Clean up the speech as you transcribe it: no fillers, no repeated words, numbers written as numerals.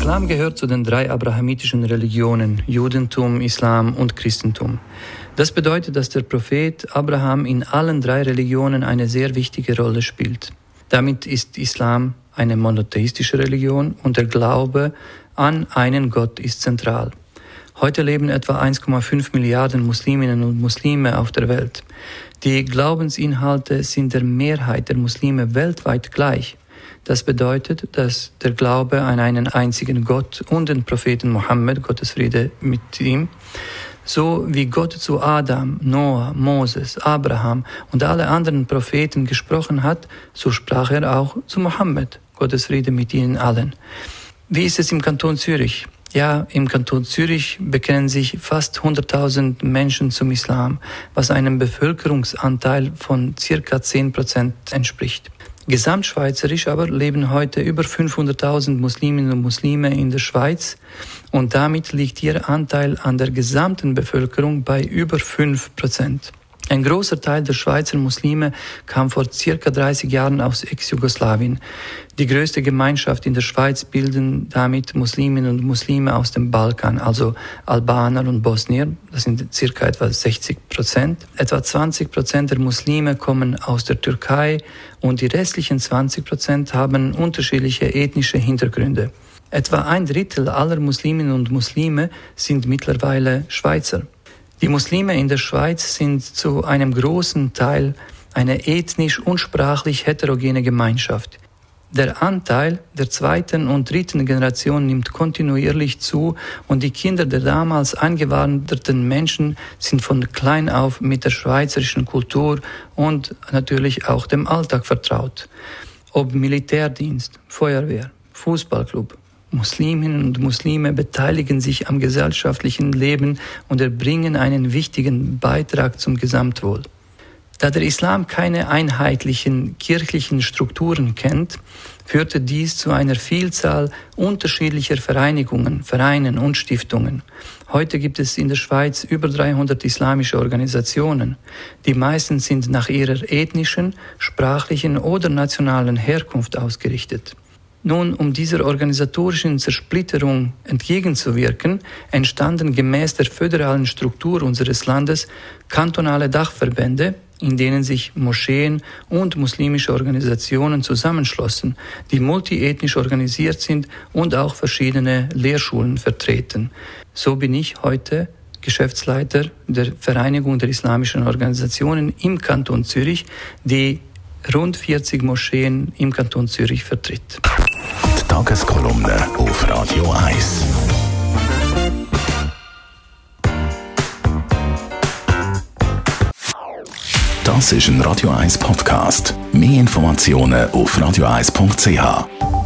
Islam gehört zu den 3 abrahamitischen Religionen, Judentum, Islam und Christentum. Das bedeutet, dass der Prophet Abraham in allen 3 Religionen eine sehr wichtige Rolle spielt. Damit ist Islam eine monotheistische Religion und der Glaube an einen Gott ist zentral. Heute leben etwa 1,5 Milliarden Musliminnen und Muslime auf der Welt. Die Glaubensinhalte sind der Mehrheit der Muslime weltweit gleich. Das bedeutet, dass der Glaube an einen einzigen Gott und den Propheten Mohammed, Gottes Friede mit ihm, so wie Gott zu Adam, Noah, Moses, Abraham und alle anderen Propheten gesprochen hat, so sprach er auch zu Mohammed, Gottes Friede mit ihnen allen. Wie ist es im Kanton Zürich? Ja, im Kanton Zürich bekennen sich fast 100.000 Menschen zum Islam, was einem Bevölkerungsanteil von ca. 10% entspricht. Gesamtschweizerisch aber leben heute über 500.000 Musliminnen und Muslime in der Schweiz und damit liegt ihr Anteil an der gesamten Bevölkerung bei über 5%. Ein großer Teil der Schweizer Muslime kam vor ca. 30 Jahren aus Ex-Jugoslawien. Die größte Gemeinschaft in der Schweiz bilden damit Musliminnen und Muslime aus dem Balkan, also Albaner und Bosnier, das sind ca. etwa 60%. Etwa 20% der Muslime kommen aus der Türkei und die restlichen 20% haben unterschiedliche ethnische Hintergründe. Etwa 1/3 aller Musliminnen und Muslime sind mittlerweile Schweizer. Die Muslime in der Schweiz sind zu einem großen Teil eine ethnisch und sprachlich heterogene Gemeinschaft. Der Anteil der 2. und 3. Generation nimmt kontinuierlich zu und die Kinder der damals eingewanderten Menschen sind von klein auf mit der schweizerischen Kultur und natürlich auch dem Alltag vertraut. Ob Militärdienst, Feuerwehr, Fußballclub, Musliminnen und Muslime beteiligen sich am gesellschaftlichen Leben und erbringen einen wichtigen Beitrag zum Gesamtwohl. Da der Islam keine einheitlichen kirchlichen Strukturen kennt, führte dies zu einer Vielzahl unterschiedlicher Vereinigungen, Vereinen und Stiftungen. Heute gibt es in der Schweiz über 300 islamische Organisationen. Die meisten sind nach ihrer ethnischen, sprachlichen oder nationalen Herkunft ausgerichtet. Nun, um dieser organisatorischen Zersplitterung entgegenzuwirken, entstanden gemäß der föderalen Struktur unseres Landes kantonale Dachverbände, in denen sich Moscheen und muslimische Organisationen zusammenschlossen, die multiethnisch organisiert sind und auch verschiedene Lehrschulen vertreten. So bin ich heute Geschäftsleiter der Vereinigung der islamischen Organisationen im Kanton Zürich, die rund 40 Moscheen im Kanton Zürich vertritt. Die Tageskolumne auf Radio 1. Das ist ein Radio 1 Podcast. Mehr Informationen auf radio1.ch.